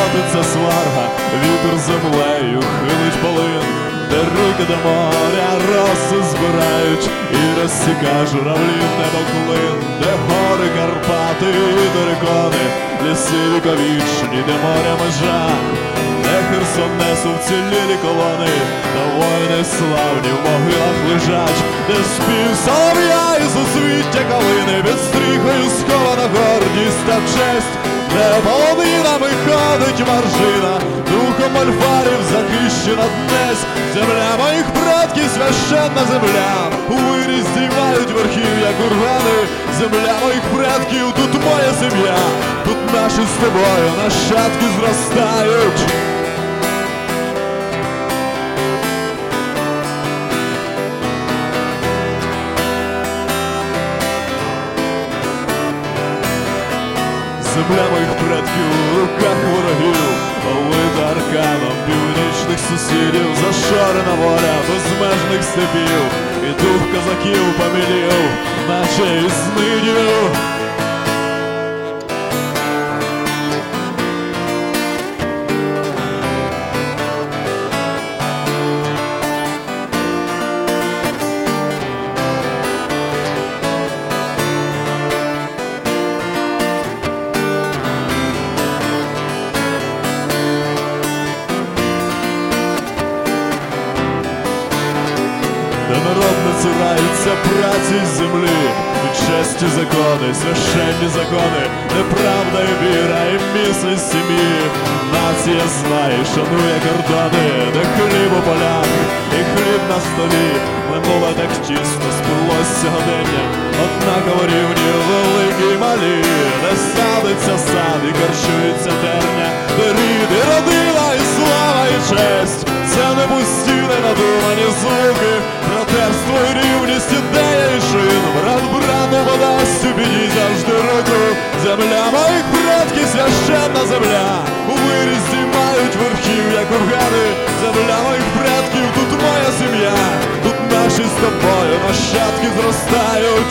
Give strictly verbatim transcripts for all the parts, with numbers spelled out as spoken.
котиться сварга, вітер землею хилить полин, де ріки до моря роси збирають, і розсіка журавлів небоклин, де гори Карпати і терикони, ліси віковічні, де моря межа, де Херсон несу вцілілі колони, та воїни славні в могилах лежать, де спів солов'я і суцвіття калини, під стріхою схована гордість та честь, де полонинами ходить маржина, духом мольфарів захищена днесь. Земля моїх предків, священна земля, у вирі здіймають верхів'я кургани. Земля моїх предків, тут моя сім'я, тут наші з тобою нащадки зростають. Земля моїх предків у руках ворогів, повита арканом північних сусідів, зашорена воля безмежних степів, і дух козаків помілів, наче із нидів. Де народ не цурається праці й землі, і честі закони, священні закони, де правда і віра, і міцність сім'ї. Нація знає, шанує кордони, де хліб у полях і хліб на столі. Минуле так тісно сплилось сьогодення, однаково рівні великі й малі, де садиться сад і корчується терня, де рід і родина, і слава, і честь. Це не пусті, не надумані звуки, братерство і рівність, ідея і чин. Брат брату подасть у біді завжди руку. Земля моїх предків, священна земля, у вирі здіймають верхів'я кургани. Земля моїх предків, тут моя сім'я, тут наші з тобою нащадки зростають.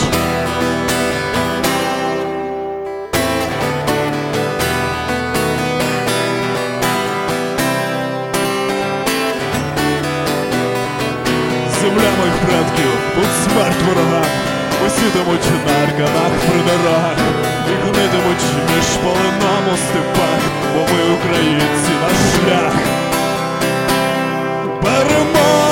Земля моїх предків, тут смерть ворогам, усітимуть на арканах при дорогах, і гнитимуть між полином у степах, бо ми, українці, наш шлях. Перемога!